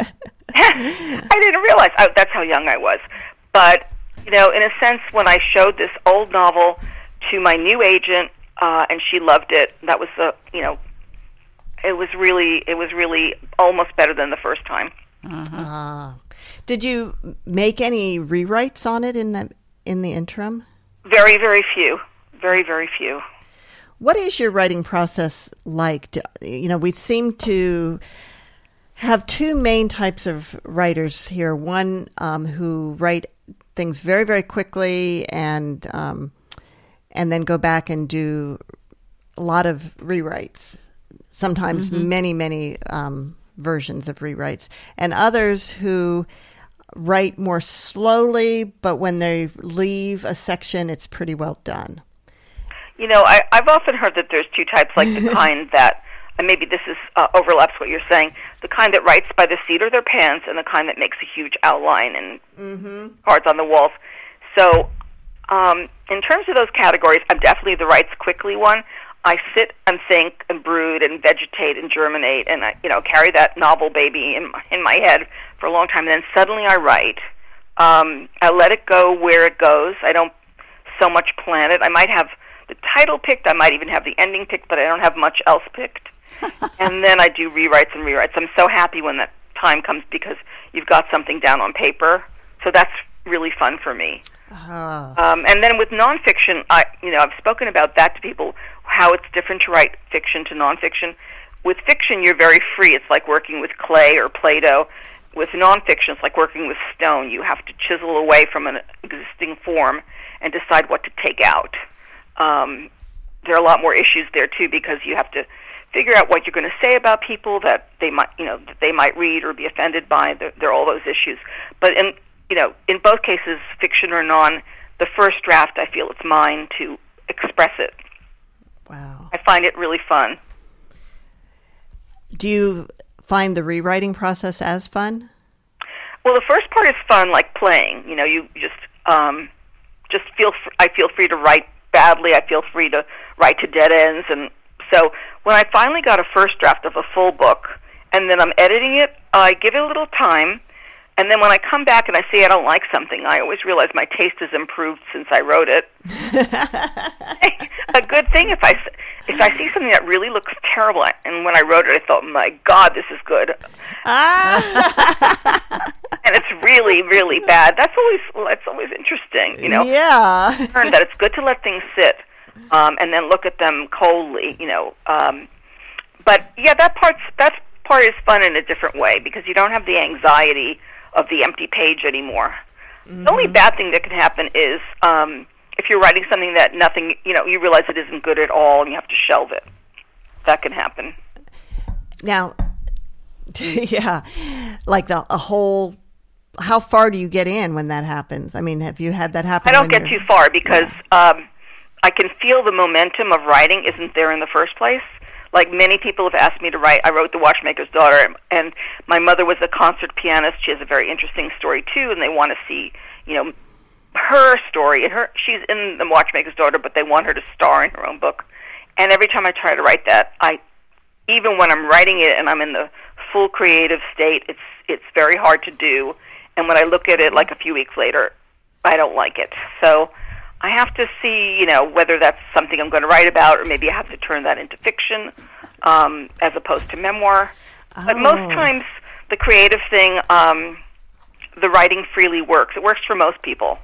I didn't realize. I, that's how young I was. But, you know, in a sense, when I showed this old novel to my new agent, Uh, and she loved it. That was the, you know, it was really, it was really almost better than the first time. Uh-huh. Uh, did you make any rewrites on it in the in the interim? Very, very few. Very, very few. What is your writing process like? Do, you know, we seem to have two main types of writers here. One um, who write things very, very quickly and um, and then go back and do a lot of rewrites, sometimes mm-hmm. many, many um, versions of rewrites, and others who write more slowly, but when they leave a section, it's pretty well done. You know, I, I've often heard that there's two types, like the kind that, and maybe this is uh, overlaps what you're saying, the kind that writes by the seat of their pants and the kind that makes a huge outline and mm-hmm. cards on the walls. So um, in terms of those categories, I'm definitely the writes quickly one. I sit and think and brood and vegetate and germinate and I, you know, carry that novel baby in my, in my head for a long time, and then suddenly I write. Um, I let it go where it goes. I don't so much plan it. I might have the title picked. I might even have the ending picked, but I don't have much else picked. And then I do rewrites and rewrites. I'm so happy when that time comes because you've got something down on paper. So that's really fun for me. Uh-huh. Um, and then with nonfiction, I, you know, I've spoken about that to people, how it's different to write fiction to nonfiction. With fiction, you're very free. It's like working with clay or Play-Doh. With nonfiction, it's like working with stone. You have to chisel away from an existing form and decide what to take out. Um, there are a lot more issues there, too, because you have to figure out what you're going to say about people that they might, you know, that they might read or be offended by. There, there are all those issues. But in, you know, in both cases, fiction or non, the first draft, I feel it's mine to express it. Wow. I find it really fun. Do you find the rewriting process as fun? Well, the first part is fun, like playing. You know, you just um, just feel. Fr- I feel free to write badly. I feel free to write to dead ends, and so when I finally got a first draft of a full book, and then I'm editing it, I give it a little time, and then when I come back and I see I don't like something, I always realize my taste has improved since I wrote it. A good thing if I if I see something that really looks terrible, and when I wrote it, I thought, my God, this is good. Ah. And it's really, really bad. That's always that's always interesting, you know. Yeah. Learn that it's good to let things sit, um, and then look at them coldly, you know. Um, but yeah, that part's that part is fun in a different way because you don't have the anxiety of the empty page anymore. Mm-hmm. The only bad thing that can happen is um, if you're writing something that nothing, you know, you realize it isn't good at all and you have to shelve it. That can happen. Now, yeah, like the a whole. How far do you get in when that happens? I mean, have you had that happen? I don't get too far because yeah. um, I can feel the momentum of writing isn't there in the first place. Like many people have asked me to write. I wrote The Watchmaker's Daughter, and my mother was a concert pianist. She has a very interesting story too, and they want to see, you know, her story. And her, she's in The Watchmaker's Daughter, but they want her to star in her own book. And every time I try to write that, I, even when I'm writing it and I'm in the full creative state, it's it's very hard to do. And when I look at it like a few weeks later, I don't like it. So I have to see, you know, whether that's something I'm going to write about, or maybe I have to turn that into fiction um, as opposed to memoir. Oh. But most times, the creative thing, um, the writing freely works. It works for most people.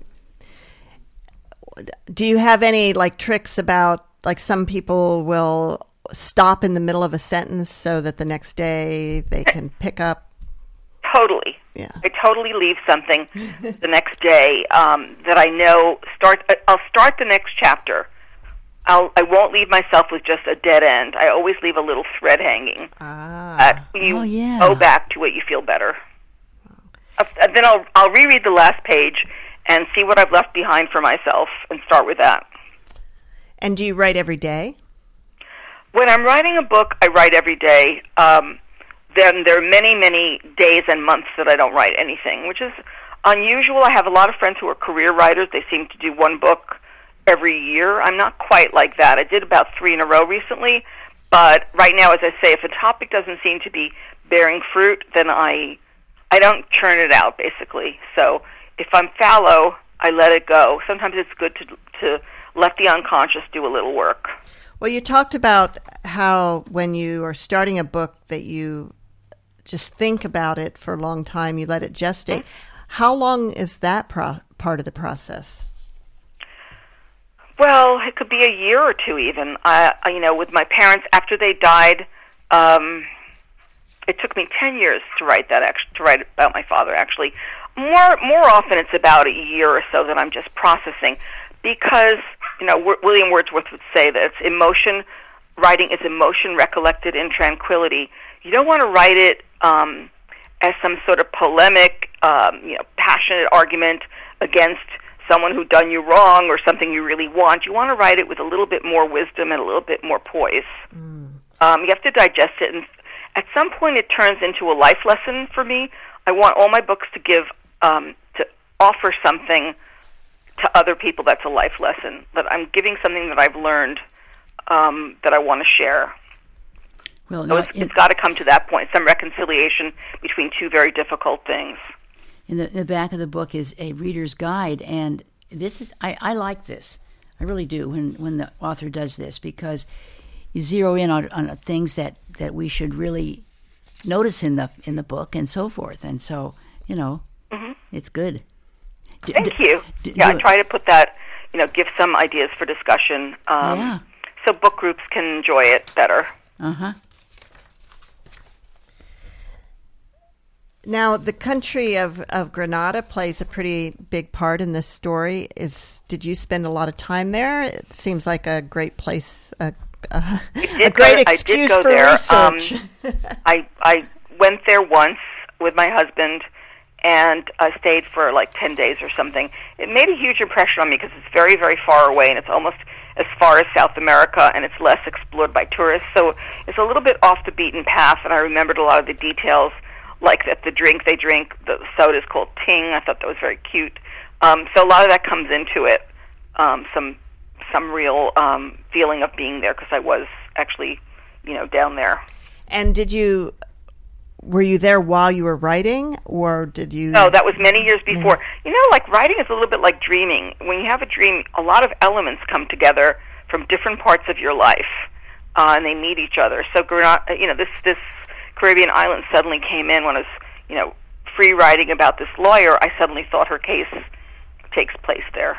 Do you have any like tricks about, like some people will stop in the middle of a sentence so that the next day they can pick up? Totally. Yeah. I totally leave something the next day um, that I know start. I'll start the next chapter. I'll, I won't leave myself with just a dead end. I always leave a little thread hanging. Ah. Uh, you oh, yeah. go back to it, you feel better. Uh, then I'll I'll reread the last page and see what I've left behind for myself and start with that. And do you write every day? When I'm writing a book, I write every day. Um, then there are many, many days and months that I don't write anything, which is unusual. I have a lot of friends who are career writers. They seem to do one book every year. I'm not quite like that. I did about three in a row recently, but right now, as I say, if a topic doesn't seem to be bearing fruit, then I I don't churn it out, basically. So if I'm fallow, I let it go. Sometimes it's good to to let the unconscious do a little work. Well, you talked about how when you are starting a book that you just think about it for a long time, you let it gestate. Mm-hmm. How long is that pro- part of the process? Well, it could be a year or two even. I, I you know, with my parents, after they died, um, it took me ten years to write that. Actually, to write about my father. Actually, more more often it's about a year or so that I'm just processing, because you know, w- William Wordsworth would say that it's emotion, writing is emotion recollected in tranquility. You don't want to write it um, as some sort of polemic, um, you know, passionate argument against someone who done you wrong or something you really want. You want to write it with a little bit more wisdom and a little bit more poise. Mm. Um, you have to digest it, and at some point it turns into a life lesson for me. I want all my books to give, um, to offer something to other people that's a life lesson, that I'm giving something that I've learned um, that I want to share. Well, so no, it's, it, it's got to come to that point, some reconciliation between two very difficult things. In the, the back of the book is a reader's guide, and this is I, I like this. I really do when, when the author does this, because you zero in on, on things that, that we should really notice in the in the book and so forth. And so, you know, mm-hmm. it's good. D- Thank d- you. D- yeah, I try to put that, you know, give some ideas for discussion um, yeah. so book groups can enjoy it better. Uh-huh. Now, the country of, of Grenada plays a pretty big part in this story. Is did you spend a lot of time there? It seems like a great place, a, a, a great go, excuse I did go for there. research. Um, I I went there once with my husband, and I stayed for like ten days or something. It made a huge impression on me because it's very, very far away, and it's almost as far as South America, and it's less explored by tourists. So it's a little bit off the beaten path, and I remembered a lot of the details, like that the drink they drink, the soda is called Ting. I thought that was very cute. Um, so a lot of that comes into it, um, some some real um, feeling of being there, because I was actually, you know, down there. And did you, were you there while you were writing, or did you? No, that was many years before. Yeah. You know, like writing is a little bit like dreaming. When you have a dream, a lot of elements come together from different parts of your life, uh, and they meet each other. So, you know, this this. Caribbean island suddenly came in when I was, you know, free writing about this lawyer. I suddenly thought her case takes place there.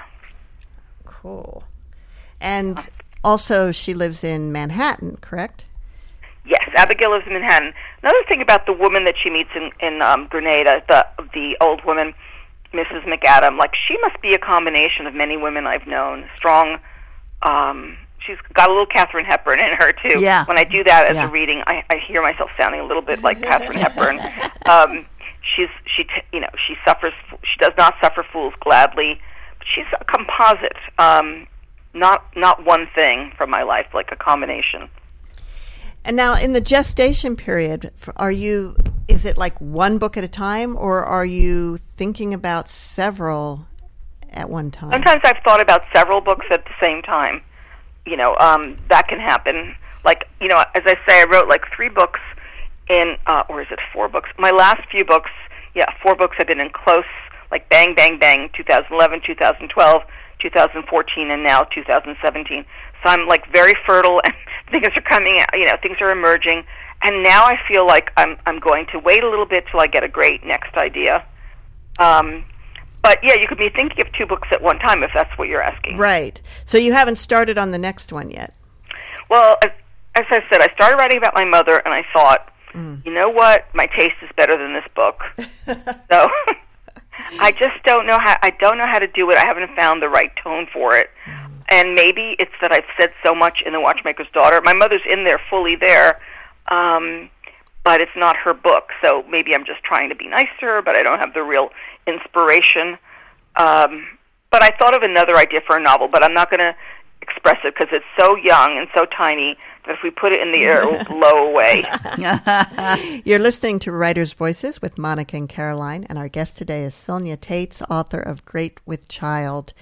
Cool. And also she lives in Manhattan, correct? Yes, Abigail lives in Manhattan. Another thing about the woman that she meets in, in um, Grenada, the the old woman, Missus McAdam, like she must be a combination of many women I've known. Strong, um... she's got a little Katharine Hepburn in her too. Yeah. When I do that as yeah. a reading, I, I hear myself sounding a little bit like Katharine Hepburn. Um, she's she t- you know she suffers. She does not suffer fools gladly. But she's a composite, um, not not one thing from my life, like a combination. And now, in the gestation period, are you? Is it like one book at a time, or are you thinking about several at one time? Sometimes I've thought about several books at the same time. You know, um, that can happen. Like, you know, as I say, I wrote like three books in, uh, or is it four books? My last few books, yeah, four books have been in close, like bang, bang, bang, twenty eleven, twenty twelve, twenty fourteen, and now two thousand seventeen. So I'm like very fertile, and things are coming out, you know, things are emerging. And now I feel like I'm I'm going to wait a little bit till I get a great next idea. Um But, yeah, you could be thinking of two books at one time if that's what you're asking. Right. So you haven't started on the next one yet? Well, as, as I said, I started writing about my mother, and I thought, mm. you know what? My taste is better than this book. So I just don't know how I don't know how to do it. I haven't found the right tone for it. Mm. And maybe it's that I've said so much in The Watchmaker's Daughter. My mother's in there, fully there, um, but it's not her book. So maybe I'm just trying to be nice to her, but I don't have the real inspiration. Um, but I thought of another idea for a novel, but I'm not going to express it because it's so young and so tiny that if we put it in the air, it will blow away. You're listening to Writers' Voices with Monica and Caroline, and our guest today is Sonia Tates, author of Great with Child.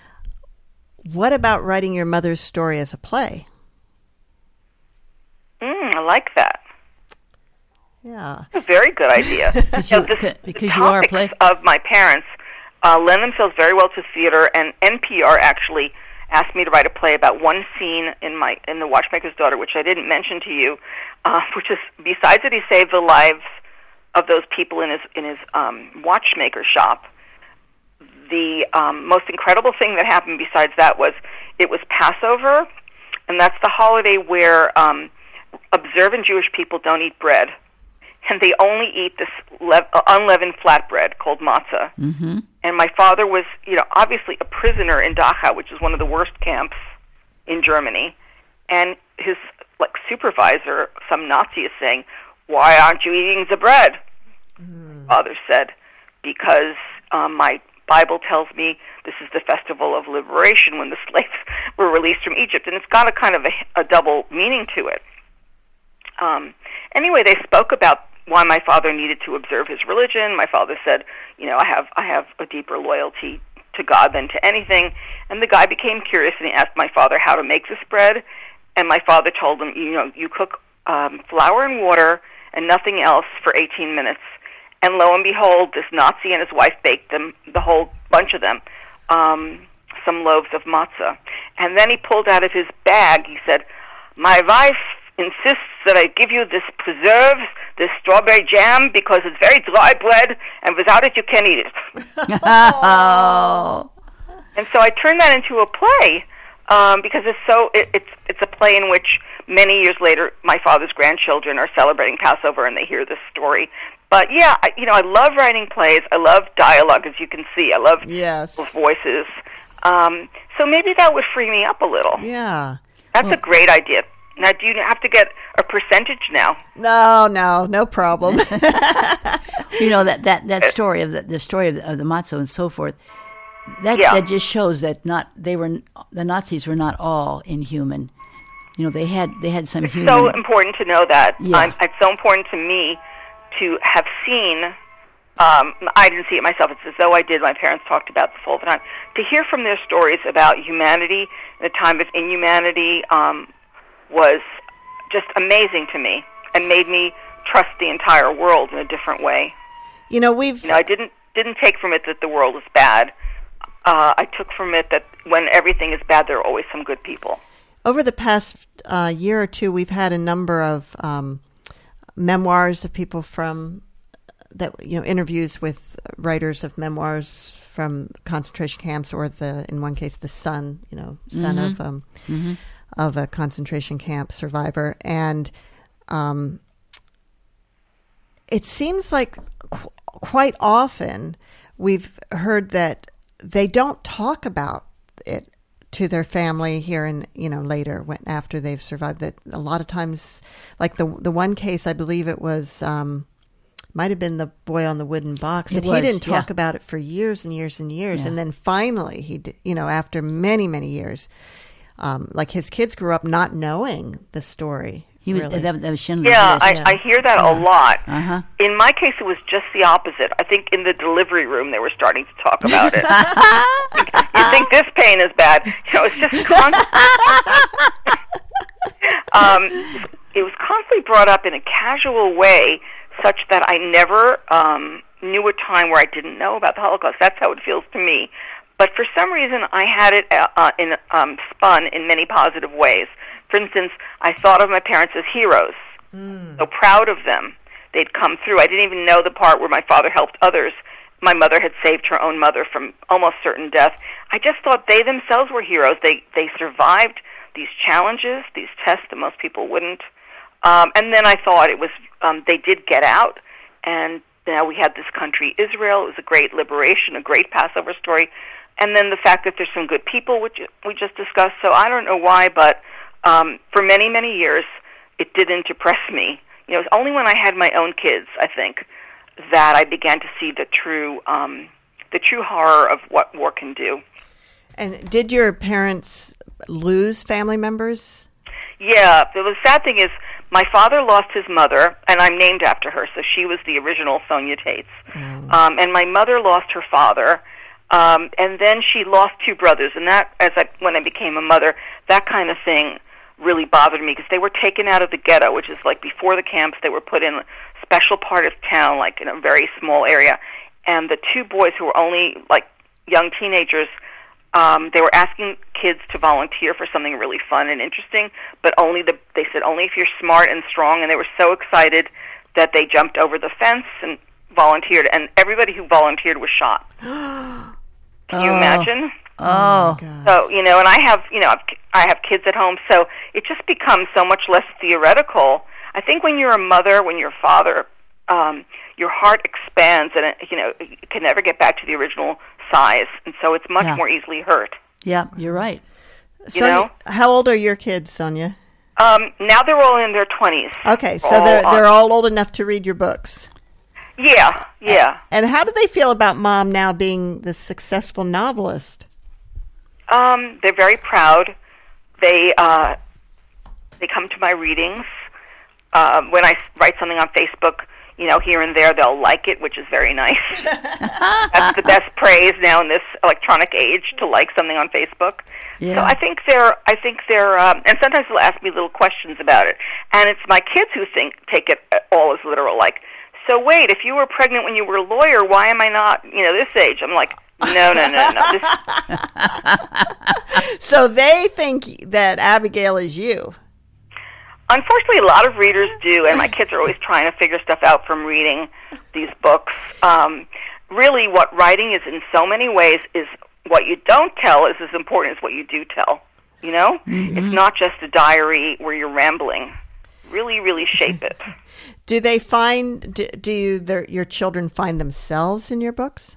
What about writing your mother's story as a play? Mm, I like that. Yeah, a very good idea. because you, you know, this, because the you are a play of my parents uh, lend themselves very well to theater, and N P R actually asked me to write a play about one scene in my in The Watchmaker's Daughter, which I didn't mention to you, uh, which is besides that he saved the lives of those people in his in his um, watchmaker shop. The um, most incredible thing that happened besides that was it was Passover, and that's the holiday where um, observant Jewish people don't eat bread. and they only eat this le- uh, unleavened flatbread called matzah. Mm-hmm. And my father was, you know, obviously a prisoner in Dachau, which is one of the worst camps in Germany. And his like supervisor, some Nazi, is saying, "Why aren't you eating the bread?" Mm. Father said, "Because um, my Bible tells me this is the festival of liberation when the slaves were released from Egypt." And it's got a kind of a, a double meaning to it. Um, anyway, they spoke about why my father needed to observe his religion. My father said, you know, I have I have a deeper loyalty to God than to anything. And the guy became curious, and he asked my father how to make this bread. And my father told him, you know, you cook um, flour and water and nothing else for eighteen minutes. And lo and behold, this Nazi and his wife baked them, the whole bunch of them, um, some loaves of matzah. And then he pulled out of his bag, he said, "My wife insists that I give you this preserves, this strawberry jam, because it's very dry bread, and without it you can't eat it." Oh. And so I turned that into a play, um, because it's so it, it's it's a play in which many years later my father's grandchildren are celebrating Passover and they hear this story. But yeah, I, you know, I love writing plays. I love dialogue, as you can see. I love yes. voices. Um, so maybe that would free me up a little. Yeah, that's well, a great idea. Now, do you have to get a percentage now? No, no, no problem. You know, that, that, that story of the, the story of the, of the matzah and so forth, that yeah. that just shows that not they were the Nazis were not all inhuman. You know, they had they had some it's human. So important to know that. Yeah. I'm, it's so important to me to have seen. Um, I didn't see it myself. It's as though I did. My parents talked about this all the time. To hear from their stories about humanity in a time of inhumanity um, was just amazing to me and made me trust the entire world in a different way. You know, we've. You know, I didn't didn't take from it that the world is bad. Uh, I took from it that when everything is bad, there are always some good people. Over the past uh, year or two, we've had a number of um, memoirs of people from that, you know, interviews with writers of memoirs from concentration camps, or the, in one case, the son, you know, son mm-hmm. of um, mm-hmm. of a concentration camp survivor, and um, it seems like qu- quite often we've heard that they don't talk about it to their family here and, you know, later when after they've survived. That a lot of times, like the the one case, I believe it was um, might have been the boy on the wooden box, that was, he didn't talk yeah. about it for years and years and years, Yeah. and then finally he, did, you know, after many many years, um, like his kids grew up not knowing the story. He was really. that, that was Schindler's Yeah, List. I, yeah. I hear that Yeah. a lot. Uh-huh. In my case, it was just the opposite. I think in the delivery room they were starting to talk about it. You think this pain is bad? You know, it's just constant. um, it was constantly brought up in a casual way, such that I never um, knew a time where I didn't know about the Holocaust. That's how it feels to me. But for some reason, I had it uh, uh, in um, spun in many positive ways. For instance, I thought of my parents as heroes, mm. so proud of them. They'd come through. I didn't even know the part where my father helped others. My mother had saved her own mother from almost certain death. I just thought they themselves were heroes. They they survived these challenges, these tests that most people wouldn't. Um, and then I thought it was um, they did get out, and now we had this country, Israel. It was a great liberation, a great Passover story. And then the fact that there's some good people, which we just discussed. So I don't know why, but um, for many, many years, it didn't depress me. You know, it was only when I had my own kids, I think, that I began to see the true, um, the true horror of what war can do. And did your parents lose family members? Yeah. The sad thing is, my father lost his mother, and I'm named after her, so she was the original Sonia Tates. Mm. Um, and my mother lost her father. Um, and then she lost two brothers, and that, as I, when I became a mother, that kind of thing really bothered me, because they were taken out of the ghetto, which is like before the camps. They were put in a special part of town, like in a very small area. And the two boys, who were only like young teenagers, um, they were asking kids to volunteer for something really fun and interesting, but only the they said only if you're smart and strong. And they were so excited that they jumped over the fence and volunteered, and everybody who volunteered was shot. Can you oh. imagine? Oh. oh so, you know, and I have, you know, I have kids at home, so it just becomes so much less theoretical. I think when you're a mother, when you're a father, um, your heart expands, and it, you know, it can never get back to the original size, and so it's much Yeah. more easily hurt. Yeah, you're right. You know? How old are your kids, Sonia? Um, now they're all in their twenties. Okay, so All, they're uh, they're all old enough to read your books. Yeah, yeah. And how do they feel about Mom now being the successful novelist? Um, they're very proud. They uh, they come to my readings. Uh, when I write something on Facebook, you know, here and there, they'll like it, which is very nice. That's the best praise now in this electronic age, to like something on Facebook. Yeah. So I think they're, I think they're, um, and sometimes they'll ask me little questions about it. And it's my kids who think take it all as literal. Like, so wait, if you were pregnant when you were a lawyer, why am I not, you know, this age? I'm like, no, no, no, no. This, So they think that Abigail is you. unfortunately, a lot of readers do, and my kids are always trying to figure stuff out from reading these books. Um, really, what writing is in so many ways is what you don't tell is as important as what you do tell. You know? Mm-hmm. It's not just a diary where you're rambling. Really, really shape it. Do they find, do, do you, their, your children find themselves in your books?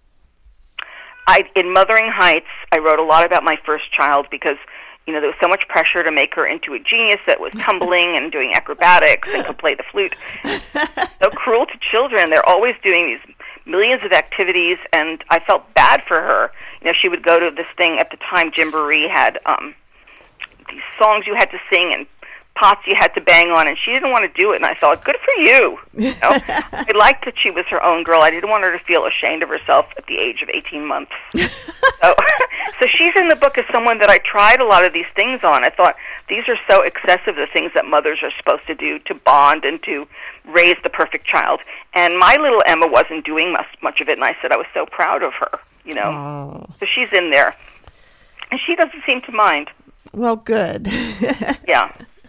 I, in Mothering Heights, I wrote a lot about my first child because, you know, there was so much pressure to make her into a genius that was tumbling and doing acrobatics and could play the flute. So cruel to children. They're always doing these millions of activities, and I felt bad for her. You know, she would go to this thing at the time. Gymboree had um, these songs you had to sing and pots you had to bang on, and she didn't want to do it. And I thought, good for you. You know? I liked that she was her own girl. I didn't want her to feel ashamed of herself at the age of eighteen months. so, so she's in the book as someone that I tried a lot of these things on. I thought, these are so excessive, the things that mothers are supposed to do to bond and to raise the perfect child. And my little Emma wasn't doing much, much of it, and I said I was so proud of her, you know. Oh. So she's in there. And she doesn't seem to mind. Well, good. Yeah.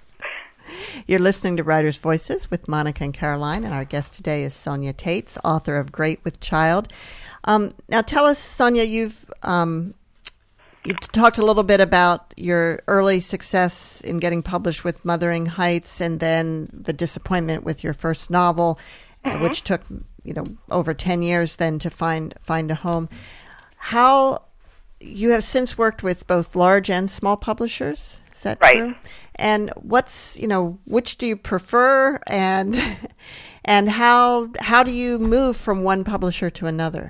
You're listening to Writers' Voices with Monica and Caroline, and our guest today is Sonia Tates, author of Great with Child. Um, now, tell us, Sonia, you've um, you talked a little bit about your early success in getting published with Mothering Heights, and then the disappointment with your first novel, mm-hmm. which took you know over ten years then to find find a home. How you have since worked with both large and small publishers. Is that right. true? And what's, you know, which do you prefer, and and how how do you move from one publisher to another?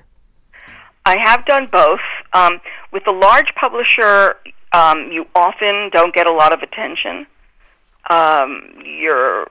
I have done both. Um, with a large publisher, um, you often don't get a lot of attention. Um, you're,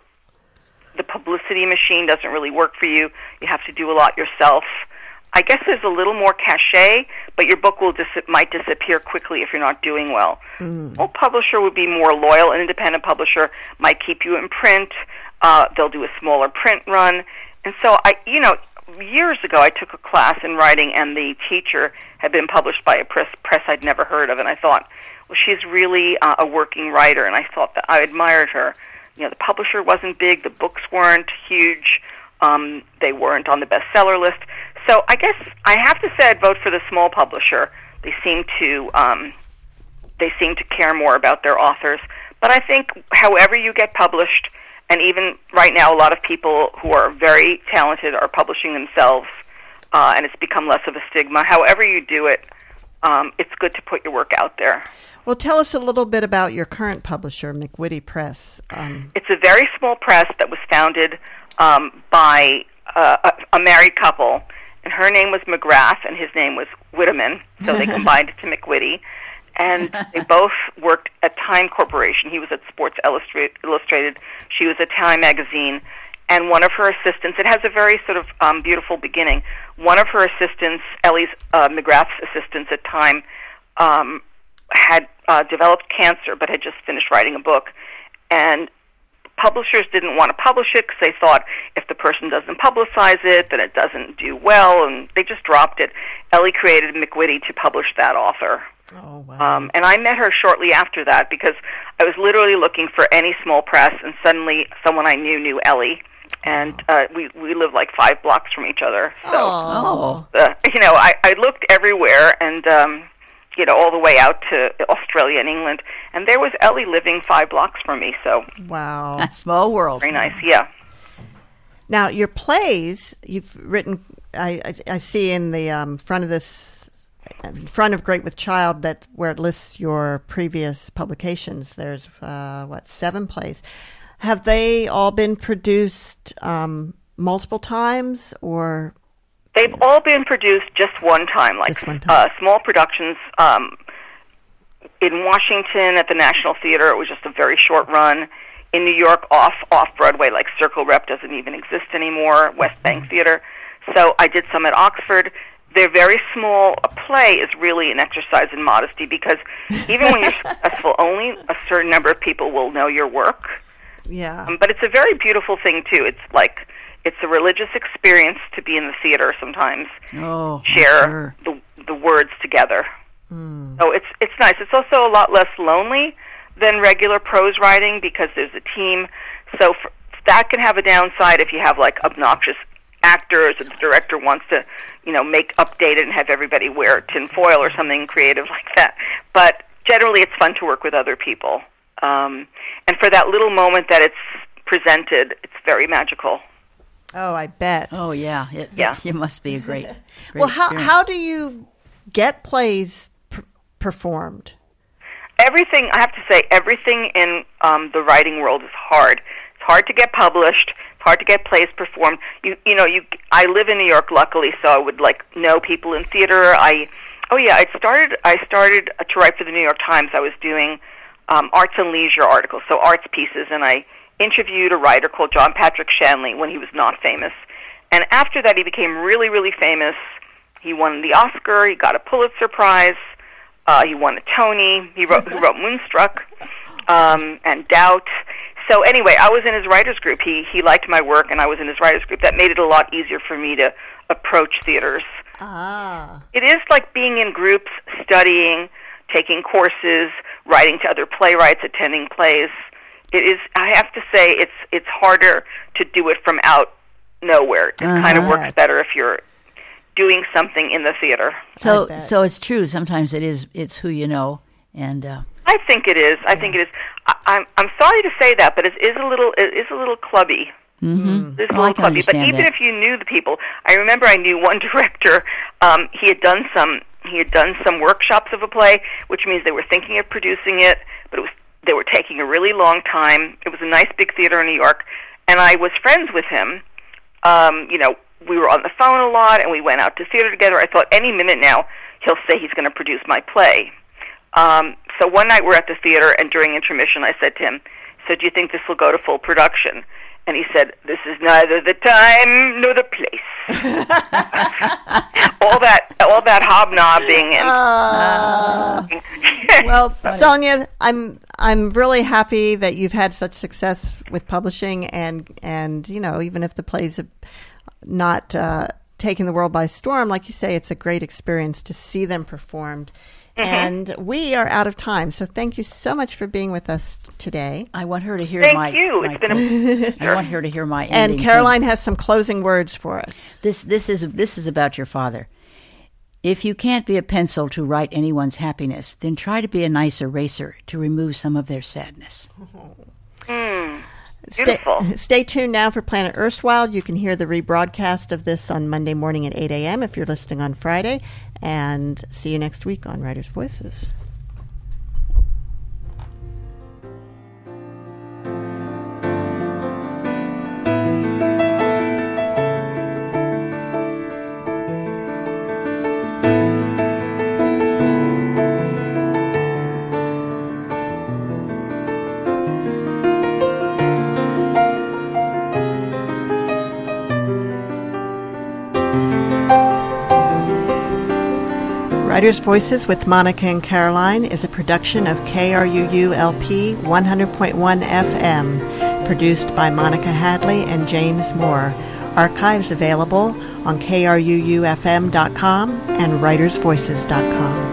the publicity machine doesn't really work for you. You have to do a lot yourself. I guess there's a little more cachet, but your book will dis- might disappear quickly if you're not doing well. Mm. Well, publisher would be more loyal. An independent publisher might keep you in print. Uh, they'll do a smaller print run. And so, I, you know, years ago I took a class in writing, and the teacher had been published by a press, press I'd never heard of, and I thought, well, she's really uh, a working writer, and I thought that I admired her. You know, the publisher wasn't big, the books weren't huge, um, they weren't on the bestseller list. So I guess I have to say I'd vote for the small publisher. They seem to um, they seem to care more about their authors. But I think however you get published, and even right now a lot of people who are very talented are publishing themselves, uh, and it's become less of a stigma. However you do it, um, it's good to put your work out there. Well, tell us a little bit about your current publisher, McWitty Press. Um, it's a very small press that was founded um, by uh, a, a married couple. And her name was McGrath, and his name was Whitteman, so they combined it to McWitty. And they both worked at Time Corporation. He was at Sports Illustrated. She was at Time Magazine. And one of her assistants, it has a very sort of um, beautiful beginning. One of her assistants, Ellie's, uh, McGrath's assistants at Time, um, had uh, developed cancer, but had just finished writing a book. And publishers didn't want to publish it because they thought if the person doesn't publicize it, then it doesn't do well, and they just dropped it. Ellie created McWitty to publish that author. Oh, wow. Um, and I met her shortly after that because I was literally looking for any small press, and suddenly someone I knew knew Ellie. And uh, we we live like five blocks from each other. So, oh. uh, you know, I, I looked everywhere, and um, you know, all the way out to Australia and England, and there was Ellie living five blocks from me. So, wow, a small world. Very nice, yeah. Now, your plays, you've written, I, I, I see in the um, front of this, in front of Great with Child, that where it lists your previous publications, there's, uh, what, seven plays. Have they all been produced um, multiple times, or? They've all been produced just one time, like Just one time. Uh, small productions. Um, in Washington at the National Theater, it was just a very short run. In New York, off off Broadway, like Circle Rep doesn't even exist anymore, West Bank Theater. So I did some at Oxford. They're very small. A play is really an exercise in modesty, because even when you're successful, only a certain number of people will know your work. Yeah. Um, but it's a very beautiful thing, too. It's like, it's a religious experience to be in the theater sometimes. Oh, share sure. the the words together. Mm. So it's it's nice. It's also a lot less lonely than regular prose writing, because there's a team. So for, that can have a downside if you have like obnoxious actors, or the director wants to, you know, make update it and have everybody wear tinfoil or something creative like that. But generally, it's fun to work with other people. Um, and for that little moment that it's presented, it's very magical. Oh, I bet. Oh, yeah. It, Yeah. It must be a great, great well, how experience. how do you get plays p- performed? Everything, I have to say, everything in um, the writing world is hard. It's hard to get published. It's hard to get plays performed. You you know, you. I live in New York, luckily, so I would like know people in theater. I oh yeah, I started I started to write for the New York Times. I was doing um, arts and leisure articles, so arts pieces, and I interviewed a writer called John Patrick Shanley when he was not famous. And after that, he became really, really famous. He won the Oscar. He got a Pulitzer Prize. Uh, he won a Tony. He wrote, he wrote Moonstruck um, and Doubt. So anyway, I was in his writers group. He he liked my work, and I was in his writers group. That made it a lot easier for me to approach theaters. Ah. It is like being in groups, studying, taking courses, writing to other playwrights, attending plays. It is. I have to say, it's it's harder to do it from out nowhere. It Uh-huh. kind of works better if you're doing something in the theater. I So, bet. so it's true. Sometimes it is. It's who you know, and uh, I think it is. I think it is. I, I'm I'm sorry to say that, but it is a little it is a little clubby. mm-hmm. It's a Oh, I little can clubby. But understand even that. if you knew the people, I remember I knew one director. Um, he had done some he had done some workshops of a play, which means they were thinking of producing it, but it was they were taking a really long time. It was a nice big theater in New York, and I was friends with him. Um, you know, we were on the phone a lot, and we went out to theater together. I thought any minute now he'll say he's going to produce my play. Um, so one night we're at the theater, and during intermission I said to him, so do you think this will go to full production? And he said, this is neither the time nor the place. all that all that hobnobbing and Uh, well, Sonia, I'm I'm really happy that you've had such success with publishing, and and you know, even if the plays have not uh, taken the world by storm, like you say, it's a great experience to see them performed. Mm-hmm. And we are out of time, so thank you so much for being with us t- today. I want her to hear Thank my. you. my It's been a I want her to hear my. And ending Caroline thing. has some closing words for us. This this is this is about your father. If you can't be a pencil to write anyone's happiness, then try to be a nice eraser to remove some of their sadness. mm, Stay, beautiful. stay tuned now for Planet Erstwhile. You can hear the rebroadcast of this on Monday morning at eight a.m. if you're listening on Friday. And see you next week on Writers' Voices. Writers' Voices with Monica and Caroline is a production of K R U U L P one hundred point one F M, produced by Monica Hadley and James Moore. Archives available on K R U U F M dot com and writers voices dot com.